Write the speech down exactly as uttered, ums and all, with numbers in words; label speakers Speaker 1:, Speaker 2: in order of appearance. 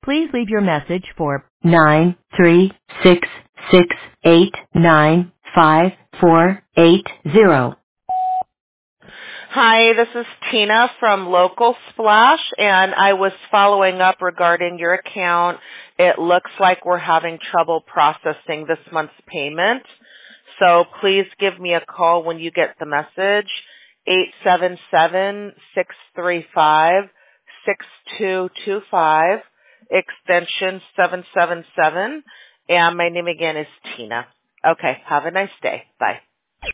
Speaker 1: Please leave your message for nine three six six eight nine five four eight zero.
Speaker 2: Hi, this is Tina from Local Splash, and I was following up regarding your account. It looks like we're having trouble processing this month's payment, so please give me a call when you get the message, eight seven seven, six three five, six two two five, extension seven seven seven, and my name again is Tina. Okay, have a nice day. Bye.